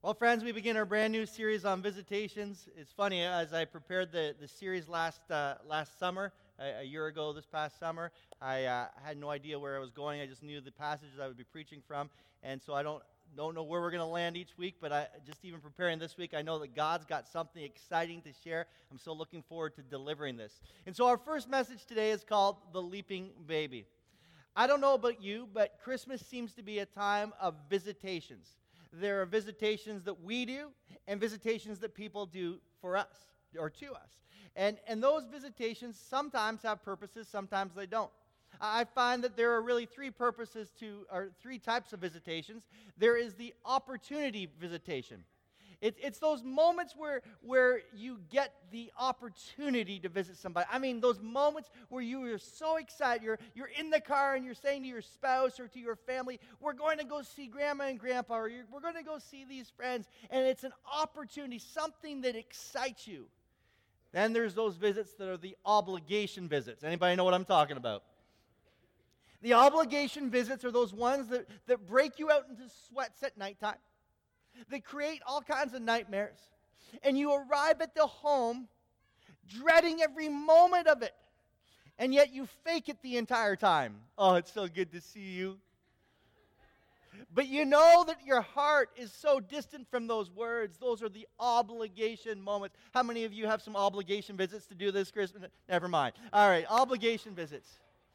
Well, friends, we begin our brand new series on visitations. It's funny, as I prepared the series last summer, a year ago this past summer, I had no idea where I was going. I just knew the passages I would be preaching from, and so I don't know where we're going to land each week, but just even preparing this week, I know that God's got something exciting to share. I'm so looking forward to delivering this. And so our first message today is called The Leaping Baby. I don't know about you, but Christmas seems to be a time of visitations. There are visitations that we do and visitations that people do for us or to us. And those visitations sometimes have purposes, sometimes they don't. I find that there are really three types of visitations. There is the opportunity visitation. It's those moments where you get the opportunity to visit somebody. I mean, those moments where you are so excited, you're in the car and you're saying to your spouse or to your family, we're going to go see Grandma and Grandpa, or we're going to go see these friends, and it's an opportunity, something that excites you. Then there's those visits that are the obligation visits. Anybody know what I'm talking about? The obligation visits are those ones that break you out into sweats at nighttime. They create all kinds of nightmares. And you arrive at the home dreading every moment of it. And yet you fake it the entire time. Oh, it's so good to see you. But you know that your heart is so distant from those words. Those are the obligation moments. How many of you have some obligation visits to do this Christmas? Never mind. All right, obligation visits.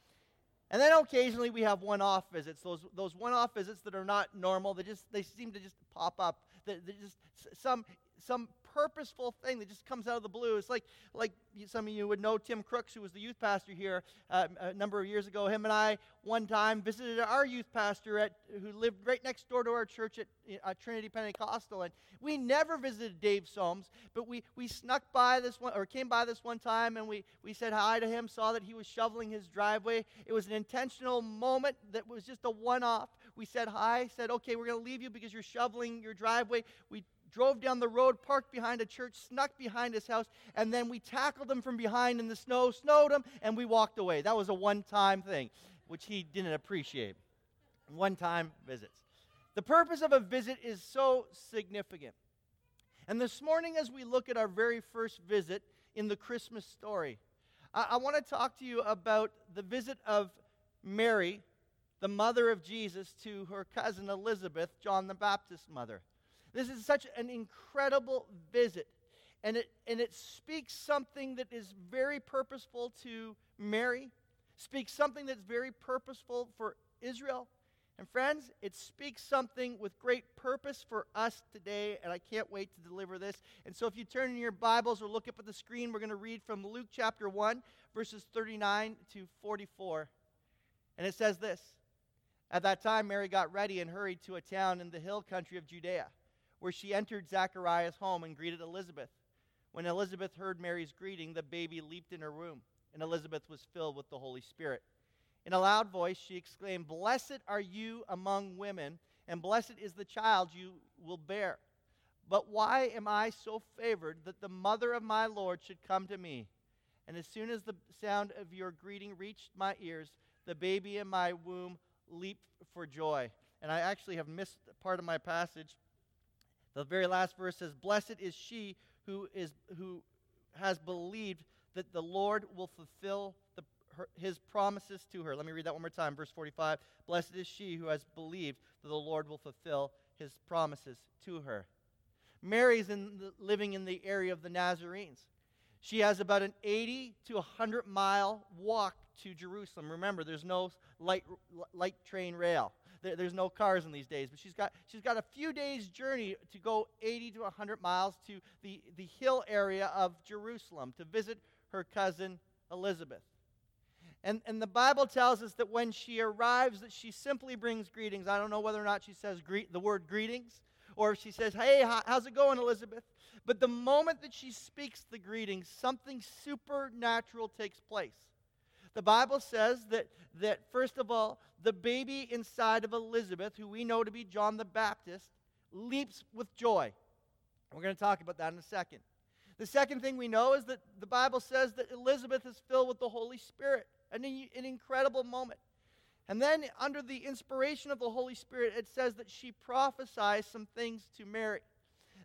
And then occasionally we have one-off visits. Those one-off visits that are not normal. They seem to just pop up. They're just some purposeful thing that just comes out of the blue. It's like some of you would know Tim Crooks, who was the youth pastor here a number of years ago. Him and I one time visited our youth pastor who lived right next door to our church at Trinity Pentecostal. And we never visited Dave Soames, but we snuck by this one, or came by this one time, and we said hi to him, saw that he was shoveling his driveway. It was an intentional moment that was just a one-off. We said hi, said, okay, we're going to leave you because you're shoveling your driveway. We drove down the road, parked behind a church, snuck behind his house, and then we tackled him from behind in the snow, snowed him, and we walked away. That was a one-time thing, which he didn't appreciate. One-time visits. The purpose of a visit is so significant. And this morning, as we look at our very first visit in the Christmas story, I want to talk to you about the visit of Mary, the mother of Jesus, to her cousin Elizabeth, John the Baptist's mother. This is such an incredible visit, and it speaks something that is very purposeful to Mary, speaks something that's very purposeful for Israel, and friends, it speaks something with great purpose for us today, and I can't wait to deliver this. And so if you turn in your Bibles or look up at the screen, we're going to read from Luke chapter 1, verses 39 to 44, and it says this: At that time, Mary got ready and hurried to a town in the hill country of Judea, where she entered Zachariah's home and greeted Elizabeth. When Elizabeth heard Mary's greeting, the baby leaped in her womb, and Elizabeth was filled with the Holy Spirit. In a loud voice, she exclaimed, "Blessed are you among women, and blessed is the child you will bear. But why am I so favored that the mother of my Lord should come to me? And as soon as the sound of your greeting reached my ears, the baby in my womb leaped for joy." And I actually have missed part of my passage. The very last verse says, "Blessed is she who has believed that the Lord will fulfill his promises to her." Let me read that one more time. Verse 45, "Blessed is she who has believed that the Lord will fulfill his promises to her." Mary's living in the area of the Nazarenes. She has about an 80 to 100 mile walk to Jerusalem. Remember, there's no light train rail. There's no cars in these days, but she's got a few days' journey to go 80 to 100 miles to the hill area of Jerusalem to visit her cousin Elizabeth. And the Bible tells us that when she arrives, that she simply brings greetings. I don't know whether or not she says the word greetings, or if she says, "Hey, how's it going, Elizabeth?" But the moment that she speaks the greetings, something supernatural takes place. The Bible says that first of all, the baby inside of Elizabeth, who we know to be John the Baptist, leaps with joy. We're going to talk about that in a second. The second thing we know is that the Bible says that Elizabeth is filled with the Holy Spirit. An incredible moment. And then under the inspiration of the Holy Spirit, it says that she prophesies some things to Mary.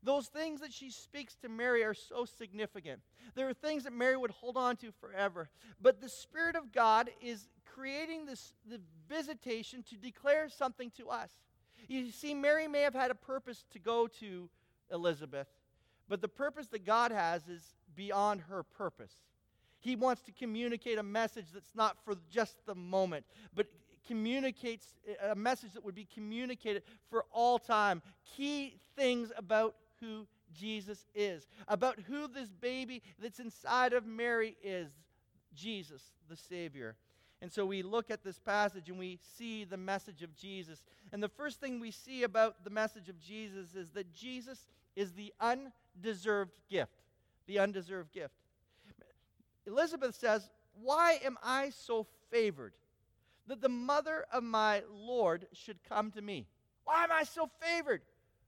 Those things that she speaks to Mary are so significant. There are things that Mary would hold on to forever. But the Spirit of God is creating the visitation to declare something to us. You see, Mary may have had a purpose to go to Elizabeth, but the purpose that God has is beyond her purpose. He wants to communicate a message that's not for just the moment, but communicates a message that would be communicated for all time. Key things about who Jesus is, about who this baby that's inside of Mary is, Jesus, the Savior. And so we look at this passage and we see the message of Jesus. And the first thing we see about the message of Jesus is that Jesus is the undeserved gift. The undeserved gift. Elizabeth says, "Why am I so favored that the mother of my Lord should come to me? Why am I so favored?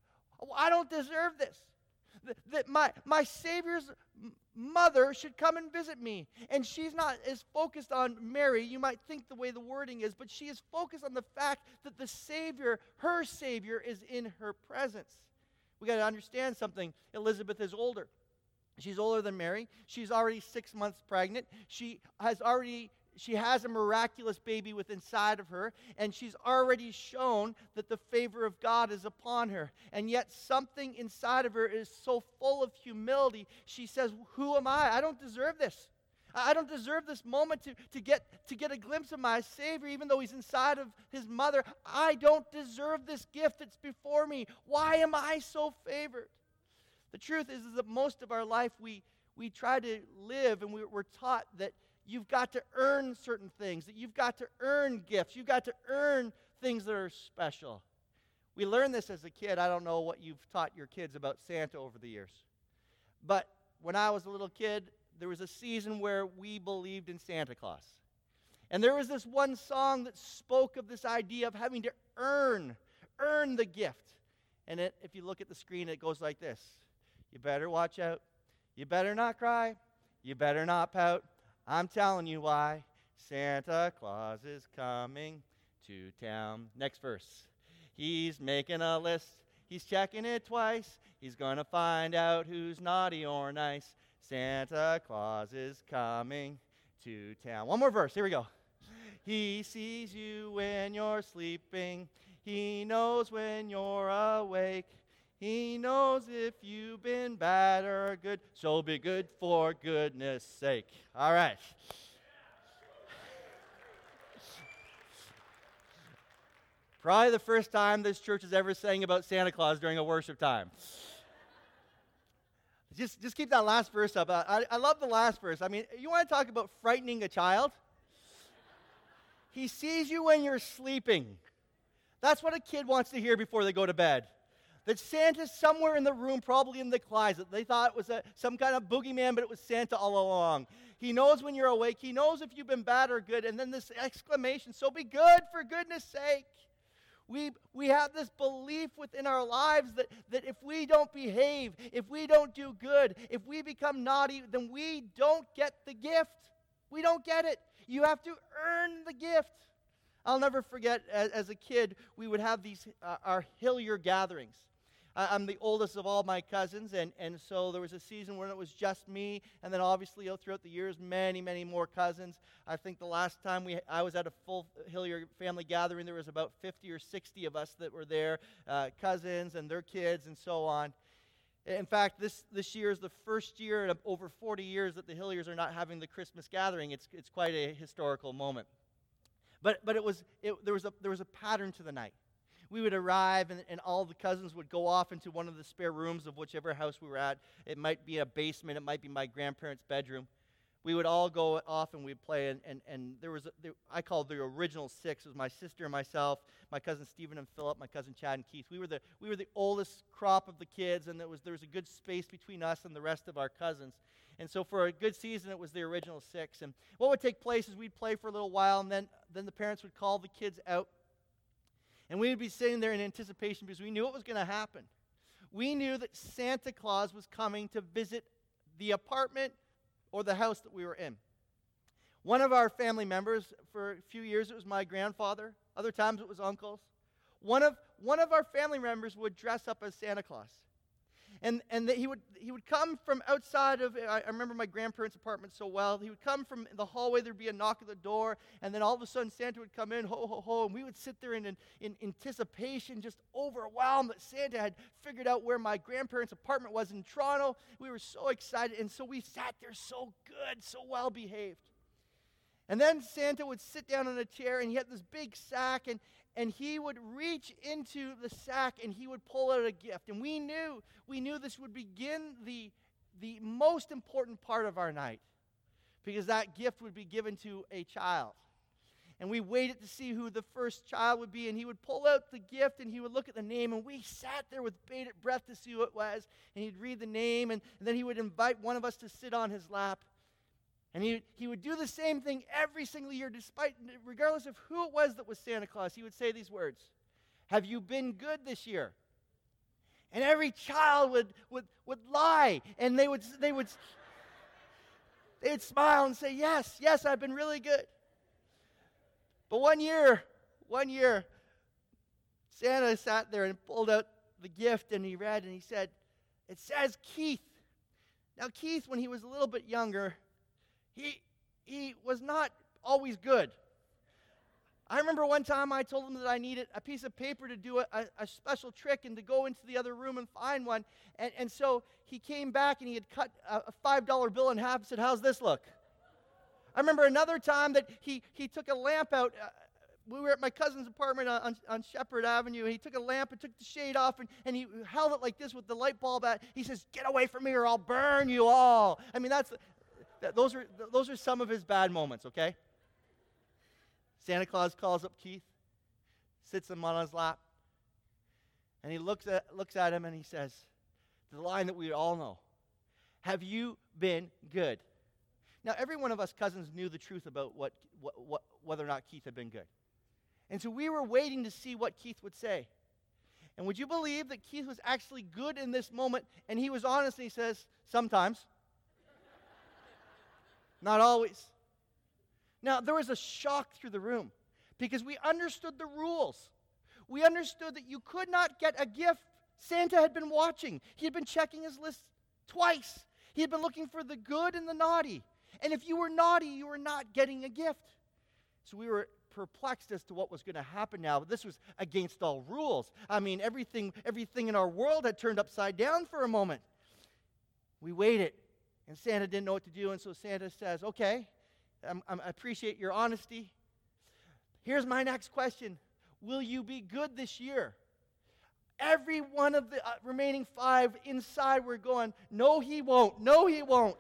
I don't deserve this. That my Savior's mother should come and visit me." And she's not as focused on Mary, you might think the way the wording is, but she is focused on the fact that the Savior, her Savior, is in her presence. We got to understand something. Elizabeth is older. She's older than Mary. She's already 6 months pregnant. She has a miraculous baby within inside of her, and she's already shown that the favor of God is upon her. And yet something inside of her is so full of humility. She says, "Who am I? I don't deserve this. I don't deserve this moment to get a glimpse of my Savior, even though he's inside of his mother. I don't deserve this gift that's before me. Why am I so favored?" The truth is that most of our life we try to live, and we're taught that you've got to earn certain things, that you've got to earn gifts, you've got to earn things that are special. We learned this as a kid. I don't know what you've taught your kids about Santa over the years. But when I was a little kid, there was a season where we believed in Santa Claus. And there was this one song that spoke of this idea of having to earn the gift. And if you look at the screen, it goes like this. You better watch out. You better not cry. You better not pout. I'm telling you why. Santa Claus is coming to town. Next verse. He's making a list. He's checking it twice. He's going to find out who's naughty or nice. Santa Claus is coming to town. One more verse. Here we go. He sees you when you're sleeping. He knows when you're awake. He knows if you've been bad or good, so be good for goodness sake. All right. Probably the first time this church has ever sang about Santa Claus during a worship time. Just keep that last verse up. I love the last verse. I mean, you want to talk about frightening a child? He sees you when you're sleeping. That's what a kid wants to hear before they go to bed. That Santa's somewhere in the room, probably in the closet. They thought it was some kind of boogeyman, but it was Santa all along. He knows when you're awake. He knows if you've been bad or good. And then this exclamation, so be good for goodness sake. We have this belief within our lives that if we don't behave, if we don't do good, if we become naughty, then we don't get the gift. We don't get it. You have to earn the gift. I'll never forget, as a kid, we would have these our Hillier gatherings. I'm the oldest of all my cousins, and so there was a season when it was just me, and then obviously throughout the years, many, many more cousins. I think the last time I was at a full Hillier family gathering, there was about 50 or 60 of us that were there, cousins and their kids and so on. In fact, this year is the first year in over 40 years that the Hilliers are not having the Christmas gathering. It's quite a historical moment. But there was a pattern to the night. We would arrive, and all the cousins would go off into one of the spare rooms of whichever house we were at. It might be a basement. It might be my grandparents' bedroom. We would all go off, and we'd play. And I called the original six. It was my sister and myself, my cousin Stephen and Philip, my cousin Chad and Keith. We were the oldest crop of the kids, and there was a good space between us and the rest of our cousins. And so for a good season, it was the original six. And what would take place is we'd play for a little while, and then the parents would call the kids out. And we would be sitting there in anticipation because we knew what was going to happen. We knew that Santa Claus was coming to visit the apartment or the house that we were in. One of our family members, for a few years, it was my grandfather. Other times it was uncles. One of our family members would dress up as Santa Claus. And that he would come from outside of, I remember my grandparents' apartment so well. He would come from the hallway, there'd be a knock at the door, and then all of a sudden Santa would come in, ho, ho, ho, and we would sit there in anticipation, just overwhelmed that Santa had figured out where my grandparents' apartment was in Toronto. We were so excited, and so we sat there so good, so well behaved. And then Santa would sit down in a chair, and he had this big sack, and he would reach into the sack, and he would pull out a gift. And we knew this would begin the most important part of our night, because that gift would be given to a child. And we waited to see who the first child would be, and he would pull out the gift, and he would look at the name, and we sat there with bated breath to see who it was, and he'd read the name, and then he would invite one of us to sit on his lap. And he would do the same thing every single year, regardless of who it was that was Santa Claus. He would say these words: "Have you been good this year?" And every child would lie, and they would smile and say, yes, I've been really good. But one year, Santa sat there and pulled out the gift, and he read, and he said, "It says Keith." Now, Keith, when he was a little bit younger, he was not always good. I remember one time I told him that I needed a piece of paper to do a special trick and to go into the other room and find one. And so he came back and he had cut a $5 bill in half and said, "How's this look?" I remember another time that he took a lamp out. We were at my cousin's apartment on Shepherd Avenue. He took a lamp and took the shade off, and he held it like this with the light bulb at. He says, "Get away from me or I'll burn you all." I mean, those are some of his bad moments, okay? Santa Claus calls up Keith, sits him on his lap, and he looks at him and he says, the line that we all know: "Have you been good?" Now, every one of us cousins knew the truth about whether or not Keith had been good. And so we were waiting to see what Keith would say. And would you believe that Keith was actually good in this moment? And he was honest, and he says, "Sometimes." Not always. Now, there was a shock through the room because we understood the rules. We understood that you could not get a gift. Santa had been watching. He had been checking his list twice. He had been looking for the good and the naughty. And if you were naughty, you were not getting a gift. So we were perplexed as to what was going to happen now. But this was against all rules. I mean, everything in our world had turned upside down for a moment. We waited. And Santa didn't know what to do, and so Santa says, "Okay, I appreciate your honesty. Here's my next question. Will you be good this year?" Every one of the remaining 5 inside were going, "No, he won't. No, he won't."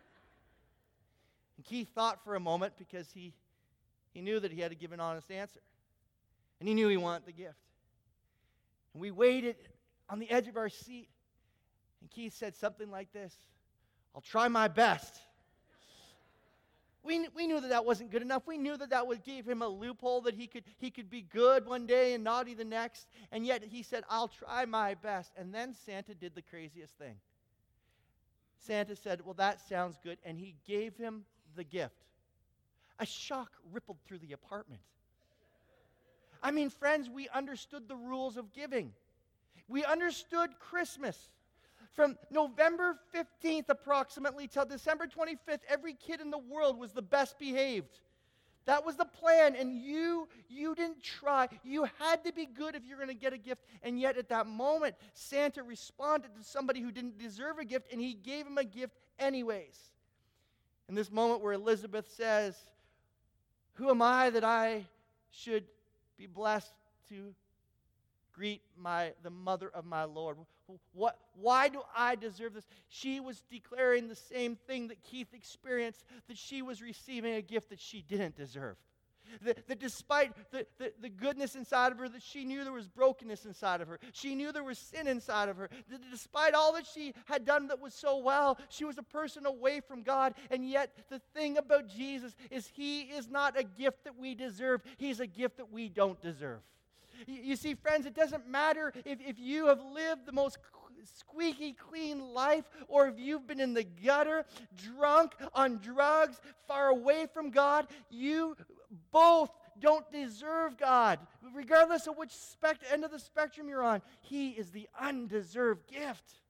And Keith thought for a moment because he knew that he had to give an honest answer. And he knew he wanted the gift. And we waited on the edge of our seat, and Keith said something like this: "I'll try my best." We knew that wasn't good enough. We knew that would give him a loophole that he could be good one day and naughty the next. And yet he said, "I'll try my best." And then Santa did the craziest thing. Santa said, "Well, that sounds good." And he gave him the gift. A shock rippled through the apartment. I mean, friends, we understood the rules of giving. We understood Christmas. From November 15th approximately till December 25th, every kid in the world was the best behaved. That was the plan, and you didn't try. You had to be good if you're going to get a gift, and yet at that moment, Santa responded to somebody who didn't deserve a gift, and he gave him a gift anyways. In this moment where Elizabeth says, "Who am I that I should be blessed to greet the mother of my Lord? Why do I deserve this?" She was declaring the same thing that Keith experienced, that she was receiving a gift that she didn't deserve. That despite the goodness inside of her, that she knew there was brokenness inside of her. She knew there was sin inside of her. That despite all that she had done that was so well, she was a person away from God. And yet the thing about Jesus is he is not a gift that we deserve. He's a gift that we don't deserve. You see, friends, it doesn't matter if you have lived the most squeaky clean life or if you've been in the gutter, drunk, on drugs, far away from God. You both don't deserve God. Regardless of which end of the spectrum you're on, he is the undeserved gift.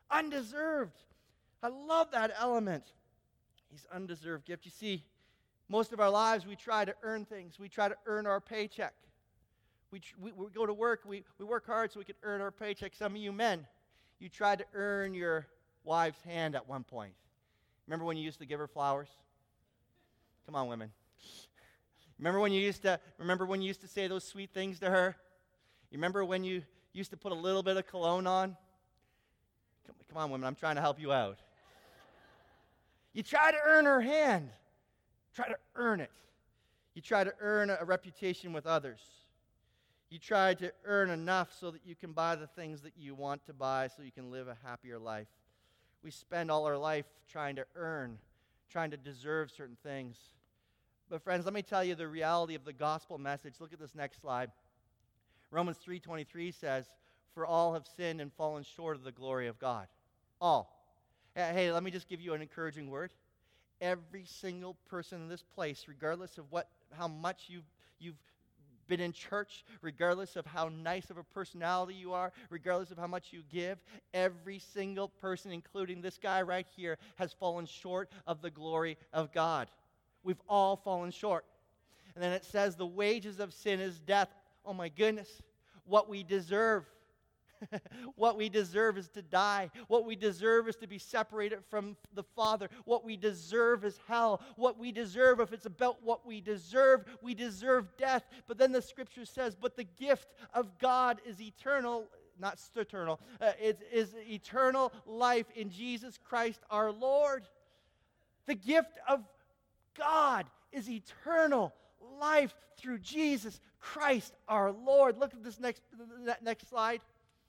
Undeserved. I love that element. He's undeserved gift. You see, most of our lives we try to earn things. We try to earn our paycheck. We go to work. We work hard so we can earn our paycheck. Some of you men, you tried to earn your wife's hand at one point. Remember when you used to give her flowers? Come on, women. Remember when you used to say those sweet things to her? You remember when you used to put a little bit of cologne on? Come on, women, I'm trying to help you out. You try to earn her hand. Try to earn it. You try to earn a reputation with others. You try to earn enough so that you can buy the things that you want to buy so you can live a happier life. We spend all our life trying to earn, trying to deserve certain things. But friends, let me tell you the reality of the gospel message. Look at this next slide. Romans 3:23 says, "For all have sinned and fallen short of the glory of God." All. Hey, let me just give you an encouraging word. Every single person in this place, regardless of how much you've been in church, regardless of how nice of a personality you are, regardless of how much you give, every single person, including this guy right here, has fallen short of the glory of God. We've all fallen short. And then it says the wages of sin is death. Oh my goodness, what we deserve. What we deserve is to die. What we deserve is to be separated from the Father. What we deserve is hell. What we deserve, if it's about what we deserve death. But then the Scripture says, but the gift of God is eternal, not eternal, it is eternal life in Jesus Christ our Lord. The gift of God is eternal life through Jesus Christ our Lord. Look at this next slide.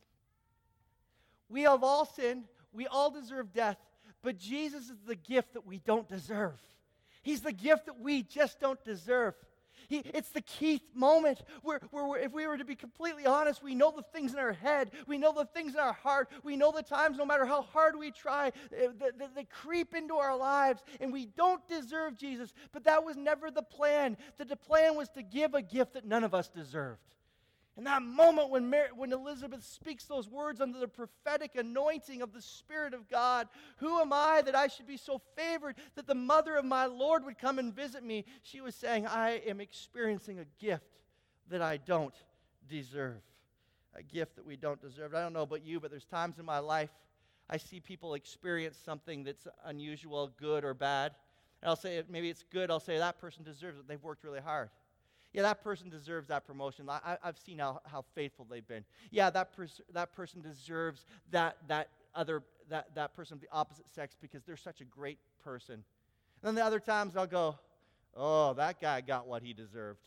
We have all sinned. We all deserve death. But Jesus is the gift that we don't deserve. He's the gift that we just don't deserve. It's the Keith moment where if we were to be completely honest, we know the things in our head. We know the things in our heart. We know the times, no matter how hard we try, that creep into our lives. And we don't deserve Jesus. But that was never the plan. The plan was to give a gift that none of us deserved. In that moment when Elizabeth speaks those words under the prophetic anointing of the Spirit of God, who am I that I should be so favored that the mother of my Lord would come and visit me? She was saying, I am experiencing a gift that I don't deserve. A gift that we don't deserve. I don't know about you, but there's times in my life I see people experience something that's unusual, good or bad. And I'll say, maybe it's good, I'll say that person deserves it. They've worked really hard. Yeah, that person deserves that promotion. I've seen how faithful they've been. Yeah, that person deserves that person of the opposite sex because they're such a great person. And then the other times I'll go, oh, that guy got what he deserved.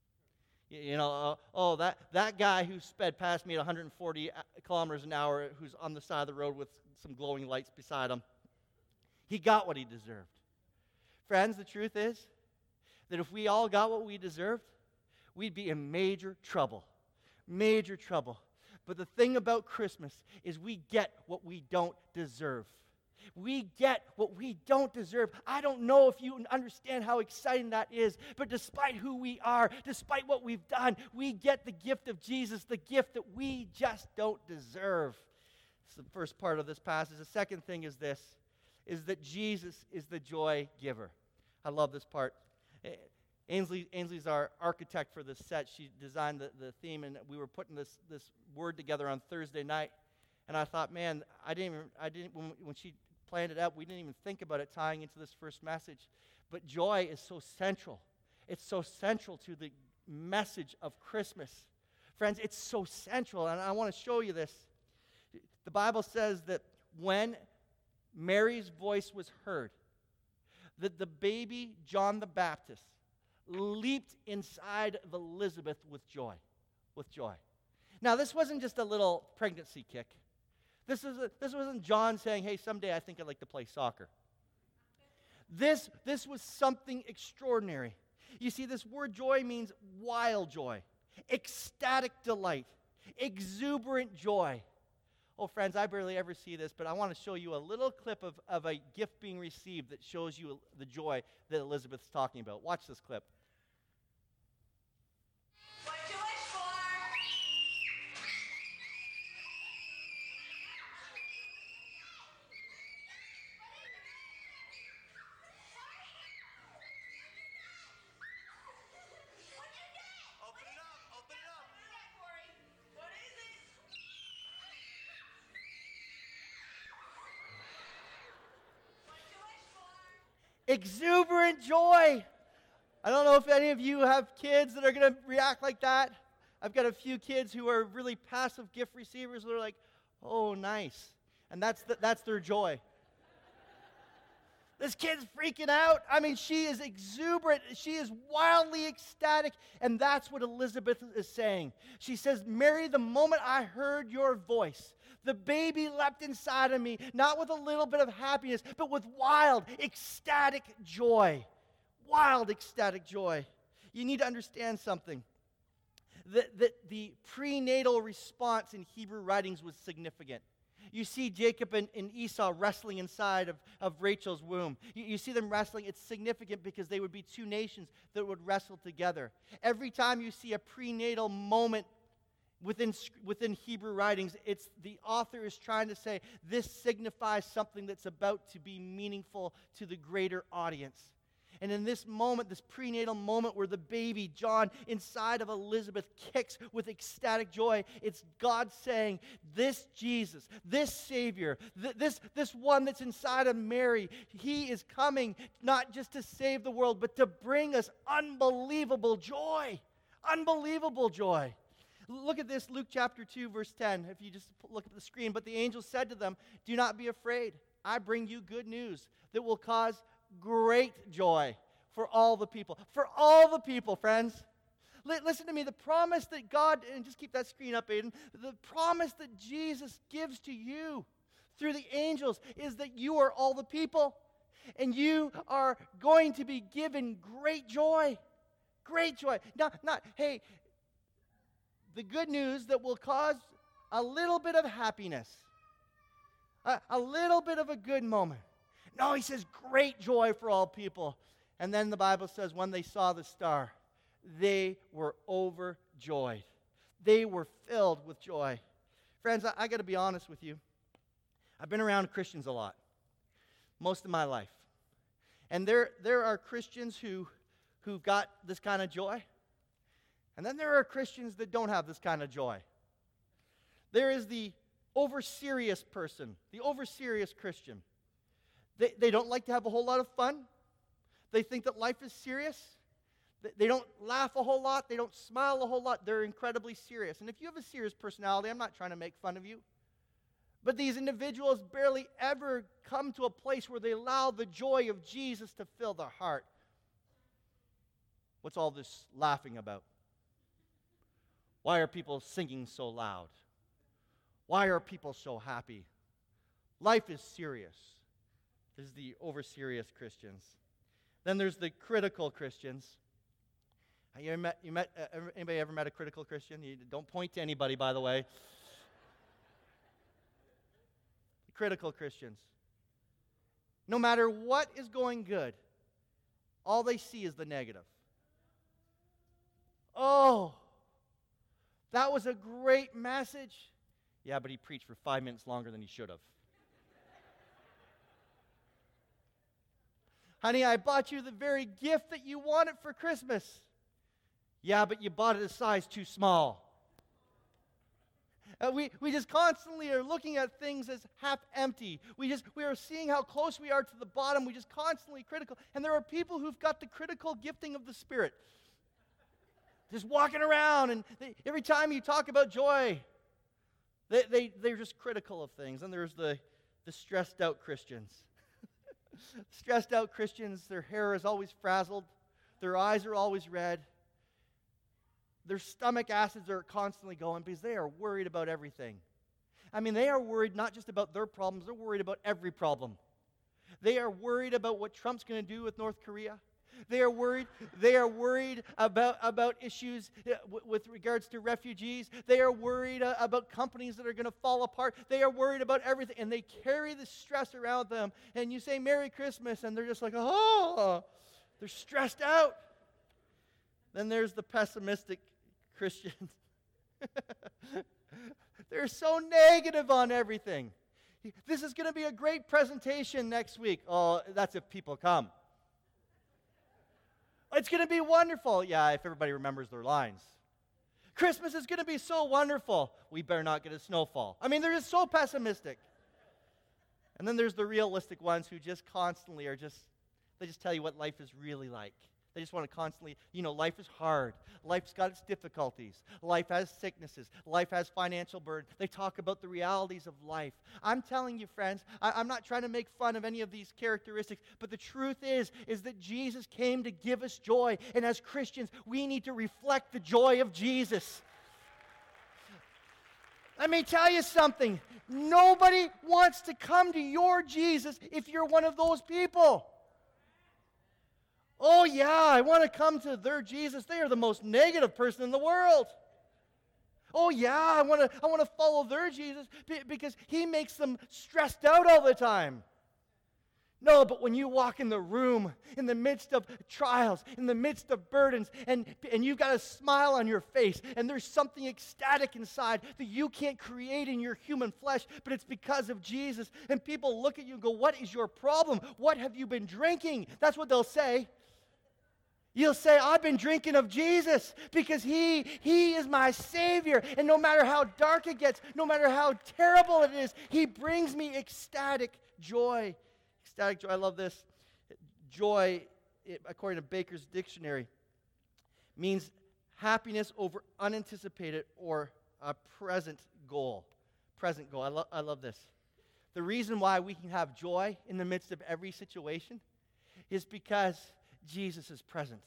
That guy who sped past me at 140 kilometers an hour, who's on the side of the road with some glowing lights beside him, he got what he deserved. Friends, the truth is that if we all got what we deserved, we'd be in major trouble. Major trouble. But the thing about Christmas is we get what we don't deserve. We get what we don't deserve. I don't know if you understand how exciting that is, but despite who we are, despite what we've done, we get the gift of Jesus, the gift that we just don't deserve. It's the first part of this passage. The second thing is this, is that Jesus is the joy giver. I love this part. Ainsley's our architect for this set. She designed the theme, and we were putting this word together on Thursday night. And I thought, man, when she planned it out, we didn't even think about it tying into this first message. But joy is so central. It's so central to the message of Christmas. Friends, it's so central, and I want to show you this. The Bible says that when Mary's voice was heard, that the baby John the Baptist leaped inside of Elizabeth with joy. Now, this wasn't just a little pregnancy kick. This wasn't John saying, hey, someday I think I'd like to play soccer. This was something extraordinary. You see, this word joy means wild joy, ecstatic delight, exuberant joy. Oh, friends, I barely ever see this, but I want to show you a little clip of a gift being received that shows you the joy that Elizabeth's talking about. Watch this clip. What you wish for? Exuberant joy. I don't know if any of you have kids that are going to react like that. I've got a few kids who are really passive gift receivers. They're like, oh, nice. And that's their joy. This kid's freaking out. I mean, she is exuberant. She is wildly ecstatic. And that's what Elizabeth is saying. She says, Mary, the moment I heard your voice, the baby leapt inside of me, not with a little bit of happiness, but with wild, ecstatic joy. Wild, ecstatic joy. You need to understand something. That the prenatal response in Hebrew writings was significant. You see Jacob and Esau wrestling inside of Rachel's womb. You see them wrestling. It's significant because they would be two nations that would wrestle together. Every time you see a prenatal moment within Hebrew writings, it's the author is trying to say this signifies something that's about to be meaningful to the greater audience. And in this moment, this prenatal moment where the baby, John, inside of Elizabeth kicks with ecstatic joy, it's God saying, this Jesus, this Savior, this one that's inside of Mary, he is coming not just to save the world, but to bring us unbelievable joy. Unbelievable joy. Look at this, Luke chapter 2, verse 10, if you just look at the screen. But the angel said to them, do not be afraid. I bring you good news that will cause great joy for all the people. For all the people, friends. Listen to me. The promise that God, and just keep that screen up, Aiden. The promise that Jesus gives to you through the angels is that you are all the people. And you are going to be given great joy. Great joy. Not, hey, the good news that will cause a little bit of happiness. A little bit of a good moment. No, he says great joy for all people. And then the Bible says when they saw the star, they were overjoyed. They were filled with joy. Friends, I got to be honest with you. I've been around Christians a lot, most of my life. And there are Christians who've got this kind of joy. And then there are Christians that don't have this kind of joy. There is the over-serious person, the over-serious Christian. They don't like to have a whole lot of fun. They think that life is serious. They don't laugh a whole lot. They don't smile a whole lot. They're incredibly serious. And if you have a serious personality, I'm not trying to make fun of you. But these individuals barely ever come to a place where they allow the joy of Jesus to fill their heart. What's all this laughing about? Why are people singing so loud? Why are people so happy? Life is serious. This is the over-serious Christians. Then there's the critical Christians. Anybody ever met a critical Christian? Don't point to anybody, by the way. The critical Christians. No matter what is going good, all they see is the negative. Oh, that was a great message. Yeah, but he preached for 5 minutes longer than he should have. Honey, I bought you the very gift that you wanted for Christmas. Yeah, but you bought it a size too small. We just constantly are looking at things as half empty. We are seeing how close we are to the bottom. We just constantly critical. And there are people who've got the critical gifting of the Spirit. Just walking around, and every time you talk about joy, they're just critical of things. And there's the stressed out Christians. Stressed out Christians, their hair is always frazzled. Their eyes are always red. Their stomach acids are constantly going because they are worried about everything. I mean, they are worried not just about their problems, they're worried about every problem. They are worried about what Trump's going to do with North Korea. They are worried about issues with regards to refugees. They are worried about companies that are going to fall apart. They are worried about everything, and they carry the stress around them. And you say, Merry Christmas, and they're just like, oh, they're stressed out. Then there's the pessimistic Christians. They're so negative on everything. This is going to be a great presentation next week. Oh, that's if people come. It's going to be wonderful. Yeah, if everybody remembers their lines. Christmas is going to be so wonderful. We better not get a snowfall. I mean, they're just so pessimistic. And then there's the realistic ones who just constantly are just, They just tell you what life is really like. They just want to constantly, life is hard. Life's got its difficulties. Life has sicknesses. Life has financial burden. They talk about the realities of life. I'm telling you, friends, I'm not trying to make fun of any of these characteristics, but the truth is that Jesus came to give us joy. And as Christians, we need to reflect the joy of Jesus. Let me tell you something. Nobody wants to come to your Jesus if you're one of those people. Oh, yeah, I want to come to their Jesus. They are the most negative person in the world. Oh, yeah, I want to follow their Jesus because he makes them stressed out all the time. No, but when you walk in the room, in the midst of trials, in the midst of burdens, and you've got a smile on your face, and there's something ecstatic inside that you can't create in your human flesh, but it's because of Jesus, and people look at you and go, what is your problem? What have you been drinking? That's what they'll say. You'll say, I've been drinking of Jesus because He is my Savior. And no matter how dark it gets, no matter how terrible it is, He brings me ecstatic joy. Ecstatic joy, I love this. Joy, according to Baker's Dictionary, means happiness over unanticipated or a present goal. Present goal, I love this. The reason why we can have joy in the midst of every situation is because Jesus is present.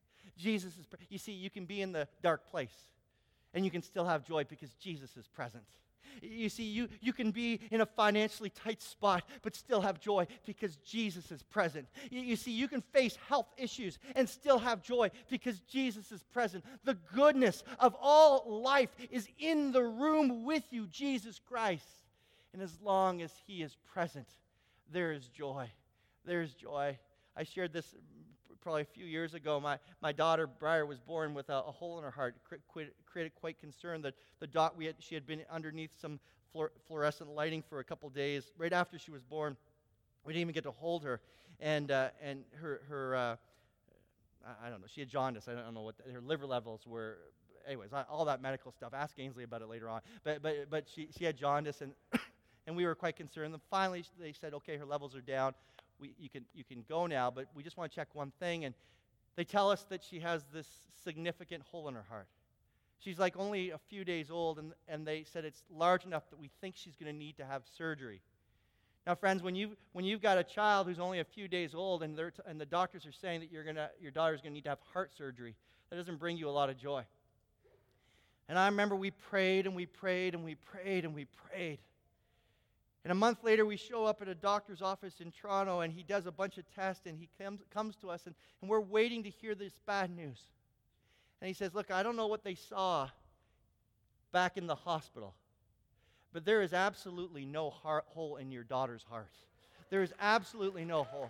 You see, you can be in the dark place, and you can still have joy because Jesus is present. You see, you can be in a financially tight spot, but still have joy because Jesus is present. You see, you can face health issues and still have joy because Jesus is present. The goodness of all life is in the room with you, Jesus Christ. And as long as He is present, there is joy. There is joy. I shared this probably a few years ago. My daughter, Briar, was born with a hole in her heart. Created quite concern that she had been underneath some fluorescent lighting for a couple days. Right after she was born, we didn't even get to hold her. And her I don't know, she had jaundice. I don't know what her liver levels were. Anyways, all that medical stuff. Ask Ainsley about it later on. But she had jaundice, and and we were quite concerned. And finally, they said, okay, her levels are down. You can go now, but we just want to check one thing. And they tell us that she has this significant hole in her heart. She's like only a few days old, and they said it's large enough that we think she's going to need to have surgery. Now, friends, when you've got a child who's only a few days old, and the doctors are saying that your daughter's going to need to have heart surgery, that doesn't bring you a lot of joy. And I remember we prayed and we prayed and we prayed and we prayed. And a month later, we show up at a doctor's office in Toronto, and he does a bunch of tests, and he comes to us, and we're waiting to hear this bad news. And he says, look, I don't know what they saw back in the hospital, but there is absolutely no hole in your daughter's heart. There is absolutely no hole.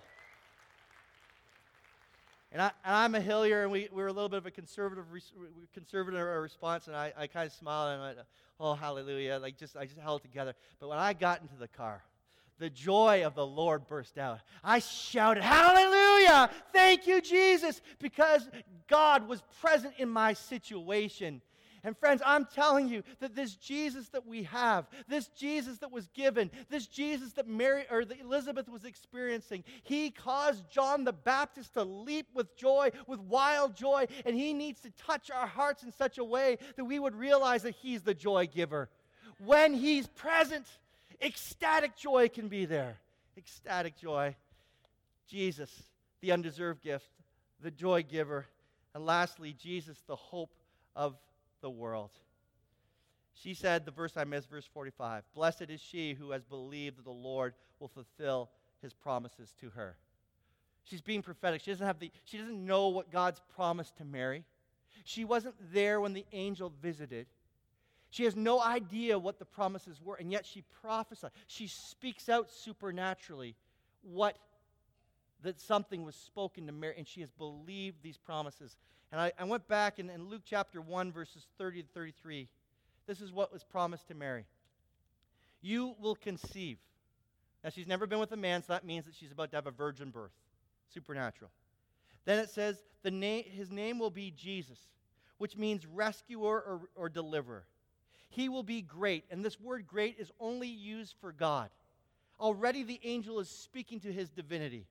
And I'm a Hillier, and we were a little bit of a conservative response, and I kind of smiled, and I went, oh, hallelujah. I just held it together. But when I got into the car, the joy of the Lord burst out. I shouted, hallelujah! Thank you, Jesus! Because God was present in my situation. And friends, I'm telling you that this Jesus that we have, this Jesus that was given, this Jesus that Elizabeth was experiencing, He caused John the Baptist to leap with joy, with wild joy, and He needs to touch our hearts in such a way that we would realize that He's the joy giver. When He's present, ecstatic joy can be there. Ecstatic joy. Jesus, the undeserved gift, the joy giver. And lastly, Jesus, the hope of the world. She said, the verse I missed, verse 45, blessed is she who has believed that the Lord will fulfill His promises to her. She's being prophetic. She doesn't know what God's promised to Mary. She wasn't there when the angel visited. She has no idea what the promises were, and yet she prophesied. She speaks out supernaturally that something was spoken to Mary, and she has believed these promises. And I went back in Luke chapter 1, verses 30 to 33. This is what was promised to Mary. You will conceive. Now, she's never been with a man, so that means that she's about to have a virgin birth. Supernatural. Then it says, His name will be Jesus, which means rescuer or deliverer. He will be great, and this word great is only used for God. Already the angel is speaking to His divinity.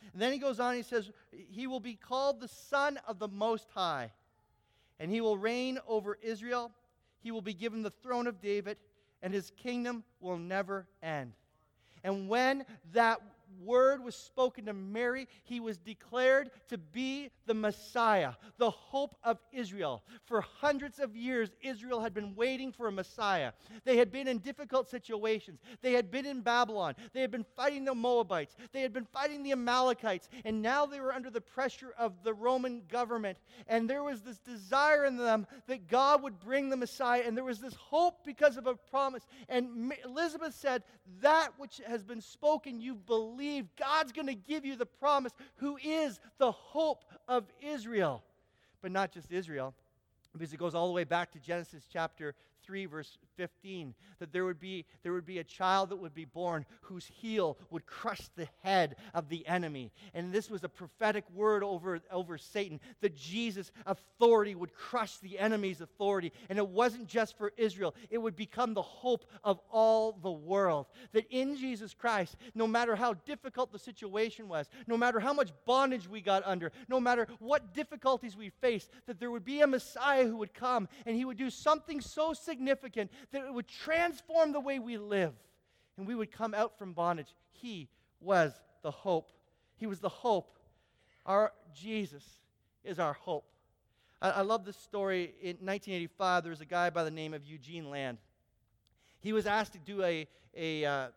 And then he goes on, he says, he will be called the Son of the Most High, and he will reign over Israel. He will be given the throne of David, and his kingdom will never end. And when that word was spoken to Mary, he was declared to be the Messiah, the hope of Israel. For hundreds of years, Israel had been waiting for a Messiah. They had been in difficult situations. They had been in Babylon. They had been fighting the Moabites. They had been fighting the Amalekites. And now they were under the pressure of the Roman government. And there was this desire in them that God would bring the Messiah. And there was this hope because of a promise. And Elizabeth said, that which has been spoken, you believe. God's going to give you the promise, who is the hope of Israel. But not just Israel, because it goes all the way back to Genesis chapter 3, verse 15, that there would be a child that would be born whose heel would crush the head of the enemy. And this was a prophetic word over Satan, that Jesus' authority would crush the enemy's authority. And it wasn't just for Israel. It would become the hope of all the world. That in Jesus Christ, no matter how difficult the situation was, no matter how much bondage we got under, no matter what difficulties we faced, that there would be a Messiah who would come, and he would do something so significant that it would transform the way we live, and we would come out from bondage. He was the hope. He was the hope. Our Jesus is our hope. I love this story. In 1985, there was a guy by the name of Eugene Land. He was asked to do a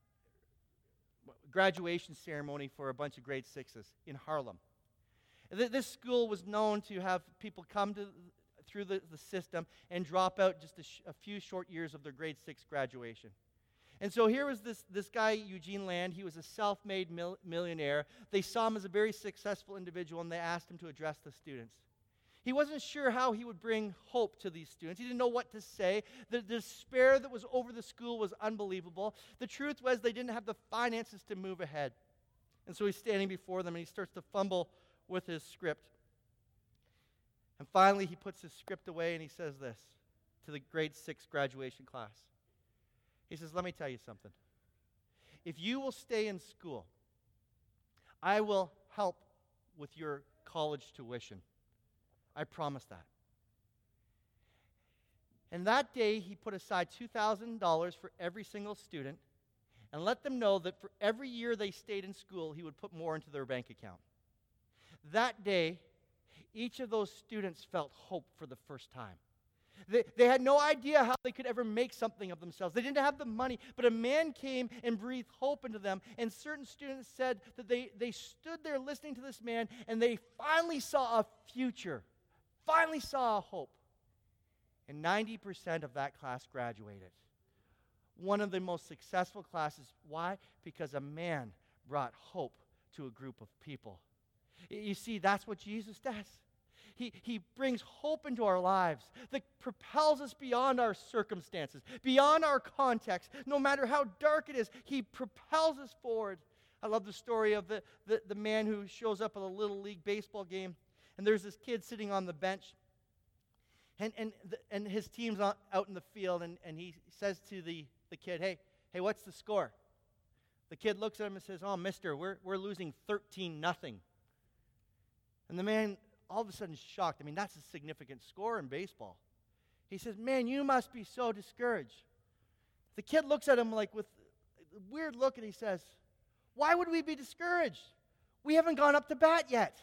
graduation ceremony for a bunch of grade sixes in Harlem. This school was known to have people come through the system and drop out just a few short years of their grade 6 graduation. And so here was this guy, Eugene Land. He was a self-made millionaire. They saw him as a very successful individual, and they asked him to address the students. He wasn't sure how he would bring hope to these students. He didn't know what to say. The despair that was over the school was unbelievable. The truth was they didn't have the finances to move ahead. And so he's standing before them, and he starts to fumble with his script. And finally, he puts his script away, and he says this to the grade 6 graduation class. He says, let me tell you something. If you will stay in school, I will help with your college tuition. I promise that. And that day, he put aside $2,000 for every single student and let them know that for every year they stayed in school, he would put more into their bank account. That day, each of those students felt hope for the first time. They had no idea how they could ever make something of themselves. They didn't have the money, but a man came and breathed hope into them. And certain students said that they stood there listening to this man, and they finally saw a future, finally saw a hope. And 90% of that class graduated. One of the most successful classes. Why? Because a man brought hope to a group of people. You see, that's what Jesus does. He brings hope into our lives that propels us beyond our circumstances, beyond our context. No matter how dark it is, he propels us forward. I love the story of the man who shows up at a Little League baseball game, and there's this kid sitting on the bench, and his team's out in the field, and he says to the kid, hey, what's the score? The kid looks at him and says, oh, mister, we're losing 13-0. And the man, all of a sudden, is shocked. I mean, that's a significant score in baseball. He says, man, you must be so discouraged. The kid looks at him like with a weird look, and he says, why would we be discouraged? We haven't gone up to bat yet.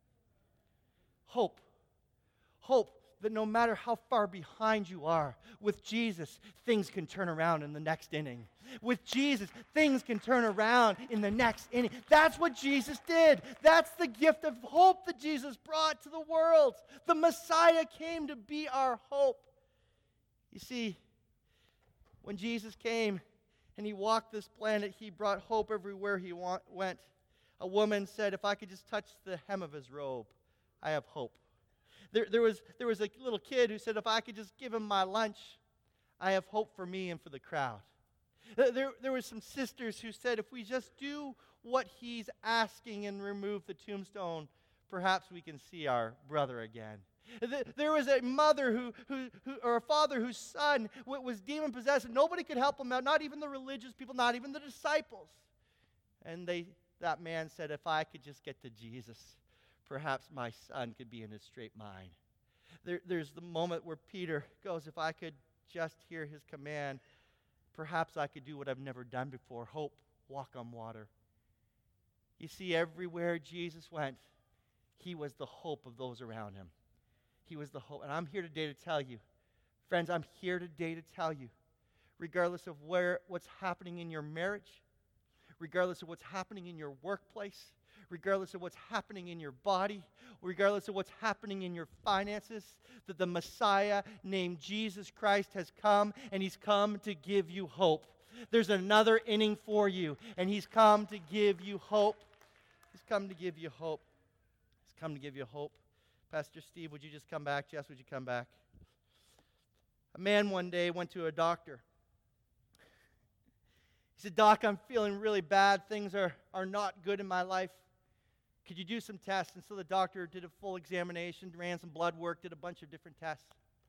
Hope. Hope that no matter how far behind you are, with Jesus, things can turn around in the next inning. With Jesus, things can turn around in the next inning. That's what Jesus did. That's the gift of hope that Jesus brought to the world. The Messiah came to be our hope. You see, when Jesus came and he walked this planet, he brought hope everywhere he went. A woman said, if I could just touch the hem of his robe, I have hope. There was a little kid who said, if I could just give him my lunch, I have hope for me and for the crowd. There were some sisters who said, if we just do what he's asking and remove the tombstone, perhaps we can see our brother again. There was a mother or a father whose son was demon-possessed, and nobody could help him out, not even the religious people, not even the disciples. And they that man said, if I could just get to Jesus, perhaps my son could be in his straight mind. There's the moment where Peter goes, if I could just hear his command, perhaps I could do what I've never done before. Hope, walk on water. You see, everywhere Jesus went, he was the hope of those around him. He was the hope. And I'm here today to tell you, friends, I'm here today to tell you, regardless of what's happening in your marriage, regardless of what's happening in your workplace, regardless of what's happening in your body, regardless of what's happening in your finances, that the Messiah named Jesus Christ has come, and he's come to give you hope. There's another inning for you, and he's come to give you hope. He's come to give you hope. He's come to give you hope. Pastor Steve, would you just come back? Jess, would you come back? A man one day went to a doctor. He said, Doc, I'm feeling really bad. Things are not good in my life. Could you do some tests? And so the doctor did a full examination, ran some blood work, did a bunch of different tests.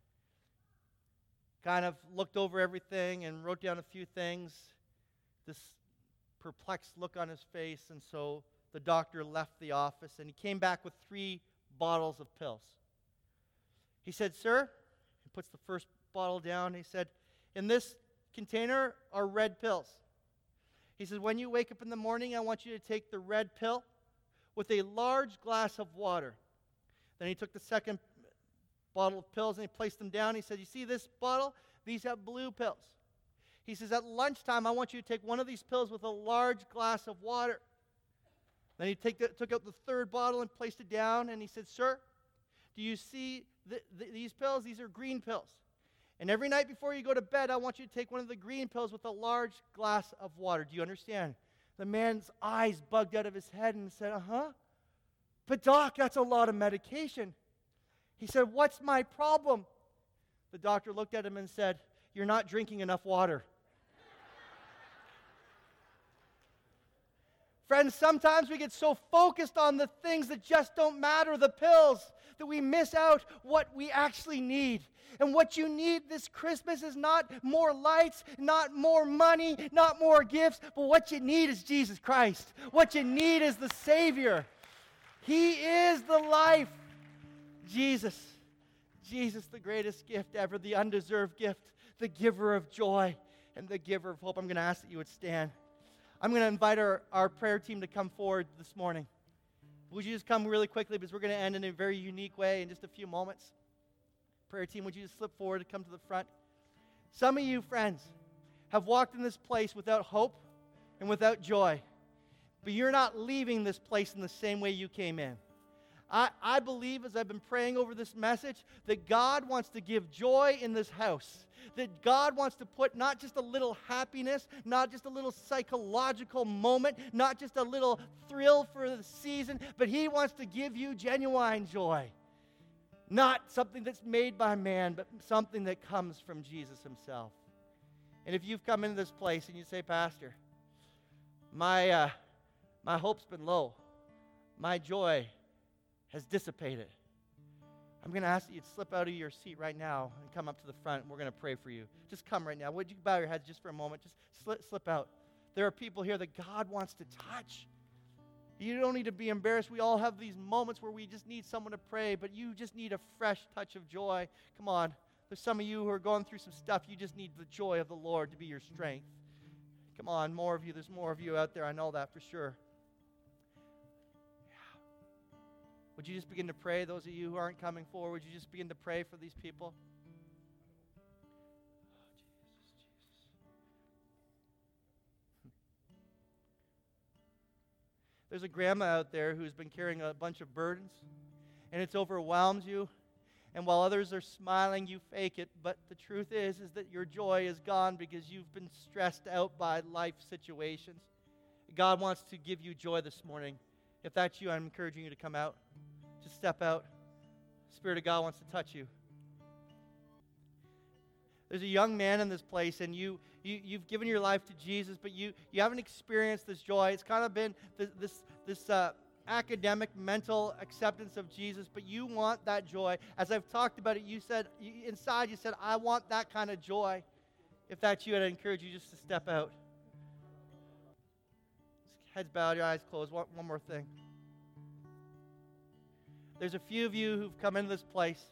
Kind of looked over everything and wrote down a few things. This perplexed look on his face, and so the doctor left the office, and he came back with 3 bottles of pills. He said, Sir, he puts the first bottle down. He said, in this container are red pills. He says, when you wake up in the morning, I want you to take the red pill with a large glass of water. Then he took the second bottle of pills and he placed them down. He said, you see this bottle? These have blue pills. He says, at lunchtime, I want you to take one of these pills with a large glass of water. Then he took out the third bottle and placed it down, and he said, Sir, do you see these pills? These are green pills. And every night before you go to bed, I want you to take one of the green pills with a large glass of water. Do you understand? The man's eyes bugged out of his head and said, But doc, that's a lot of medication. He said, what's my problem? The doctor looked at him and said, you're not drinking enough water. Friends, sometimes we get so focused on the things that just don't matter, the pills, that we miss out what we actually need. And what you need this Christmas is not more lights, not more money, not more gifts, but what you need is Jesus Christ. What you need is the Savior. He is the life. Jesus, the greatest gift ever, the undeserved gift, the giver of joy and the giver of hope. I'm going to ask that you would stand. I'm going to invite our prayer team to come forward this morning. Would you just come really quickly, because we're going to end in a very unique way in just a few moments. Prayer team, would you just slip forward and come to the front? Some of you, friends, have walked in this place without hope and without joy, but you're not leaving this place in the same way you came in. I believe, as I've been praying over this message, that God wants to give joy in this house. That God wants to put not just a little happiness, not just a little psychological moment, not just a little thrill for the season, but He wants to give you genuine joy. Not something that's made by man, but something that comes from Jesus Himself. And if you've come into this place and you say, Pastor, my hope's been low, my joy has dissipated, I'm going to ask that you'd slip out of your seat right now and come up to the front. We're going to pray for you. Just come right now. Would you bow your heads just for a moment? Just slip out. There are people here that God wants to touch. You don't need to be embarrassed. We all have these moments where we just need someone to pray, but you just need a fresh touch of joy. Come on. There's some of you who are going through some stuff. You just need the joy of the Lord to be your strength. Come on, more of you. There's more of you out there. I know that for sure. Would you just begin to pray? Those of you who aren't coming forward, would you just begin to pray for these people? There's a grandma out there who's been carrying a bunch of burdens, and it's overwhelmed you. And while others are smiling, you fake it. But the truth is that your joy is gone because you've been stressed out by life situations. God wants to give you joy this morning. If that's you, I'm encouraging you to come out. Just step out. Spirit of God wants to touch you. There's a young man in this place, and you've given your life to Jesus, but you haven't experienced this joy. It's kind of been this academic, mental acceptance of Jesus, but you want that joy. As I've talked about it, you said, inside you said, I want that kind of joy. If that's you, I'd encourage you just to step out. Heads bowed, your eyes closed. One more thing. There's a few of you who've come into this place,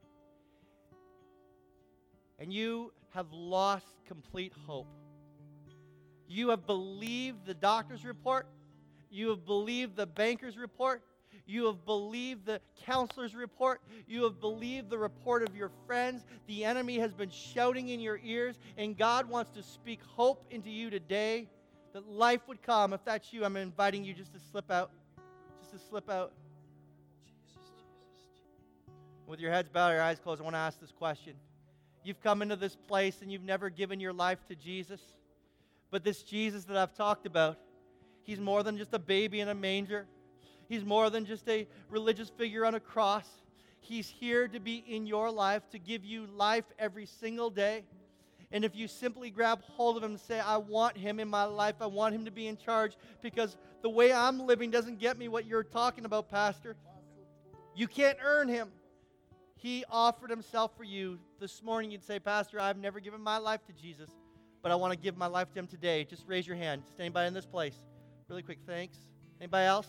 and you have lost complete hope. You have believed the doctor's report. You have believed the banker's report. You have believed the counselor's report. You have believed the report of your friends. The enemy has been shouting in your ears, and God wants to speak hope into you today, that life would come. If that's you, I'm inviting you just to slip out. Just to slip out. Jesus. With your heads bowed, your eyes closed, I want to ask this question. You've come into this place and you've never given your life to Jesus. But this Jesus that I've talked about, he's more than just a baby in a manger. He's more than just a religious figure on a cross. He's here to be in your life, to give you life every single day. And if you simply grab hold of him and say, I want him in my life, I want him to be in charge, because the way I'm living doesn't get me what you're talking about, Pastor. You can't earn him. He offered himself for you. This morning you'd say, Pastor, I've never given my life to Jesus, but I want to give my life to him today. Just raise your hand. Just anybody in this place? Really quick, thanks. Anybody else?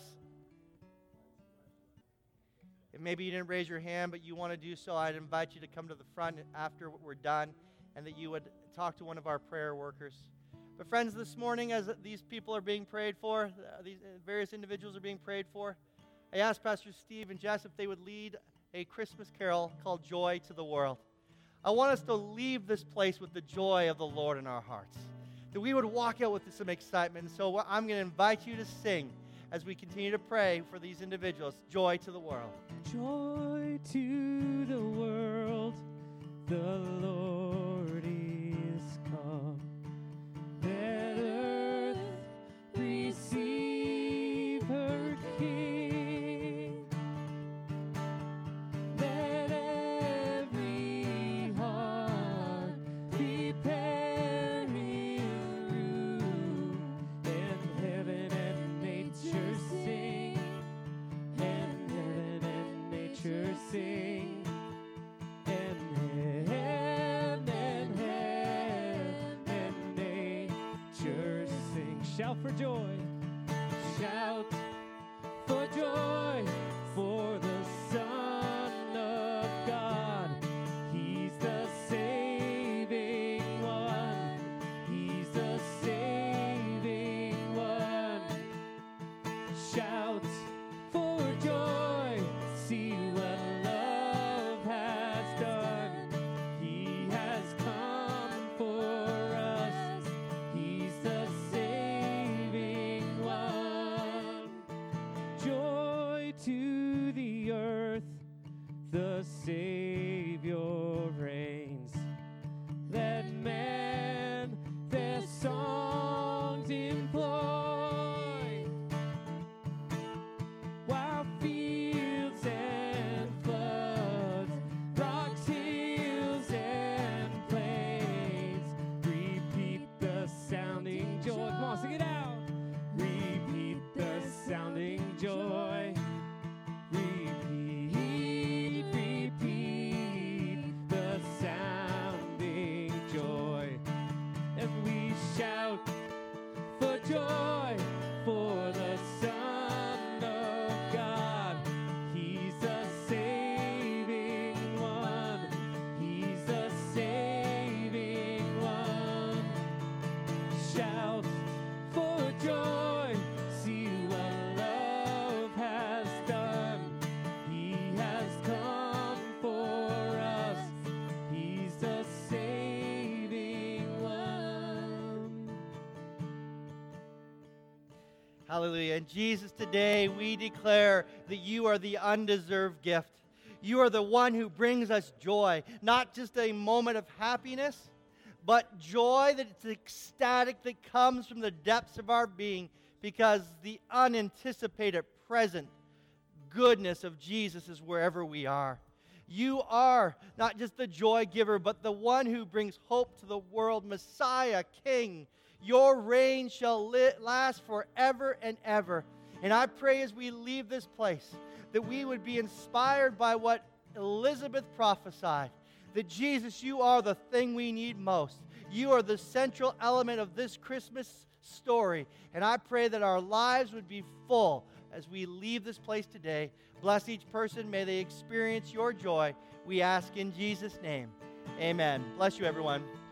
If maybe you didn't raise your hand, but you want to do so, I'd invite you to come to the front after we're done, and that you would talk to one of our prayer workers. But friends, this morning, as these people are being prayed for, these various individuals are being prayed for, I asked Pastor Steve and Jess if they would lead a Christmas carol called Joy to the World. I want us to leave this place with the joy of the Lord in our hearts, that we would walk out with some excitement. And so I'm going to invite you to sing as we continue to pray for these individuals. Joy to the world. Joy to the world, the Lord is come. Let earth receive her King. Let every heart prepare him room, and heaven and nature sing, and heaven and nature sing, and heaven and nature sing. Shout for joy, shout for joy, for the Son of God. He's the saving one. He's the saving one. Shout for joy. See what love has done. He has come for us. He's the saving one. Joy to the earth, the Savior reigns. Let men their songs employ, while fields and floods, rocks, hills, and plains repeat the sounding joy. Come on, sing it out. Repeat the sounding joy. Repeat, repeat the sounding joy. And we shout for joy, for the Son of God. He's the saving one. He's the saving one. Shout for joy. See what love has done. He has come for us. He's the saving one. Hallelujah. And Jesus, today we declare that you are the undeserved gift. You are the one who brings us joy, not just a moment of happiness, but joy that it's ecstatic, that comes from the depths of our being, because the unanticipated present goodness of Jesus is wherever we are. You are not just the joy giver, but the one who brings hope to the world, Messiah, King. Your reign shall last forever and ever. And I pray as we leave this place that we would be inspired by what Elizabeth prophesied, that Jesus, you are the thing we need most. You are the central element of this Christmas story. And I pray that our lives would be full as we leave this place today. Bless each person. May they experience your joy. We ask in Jesus' name. Amen. Bless you, everyone.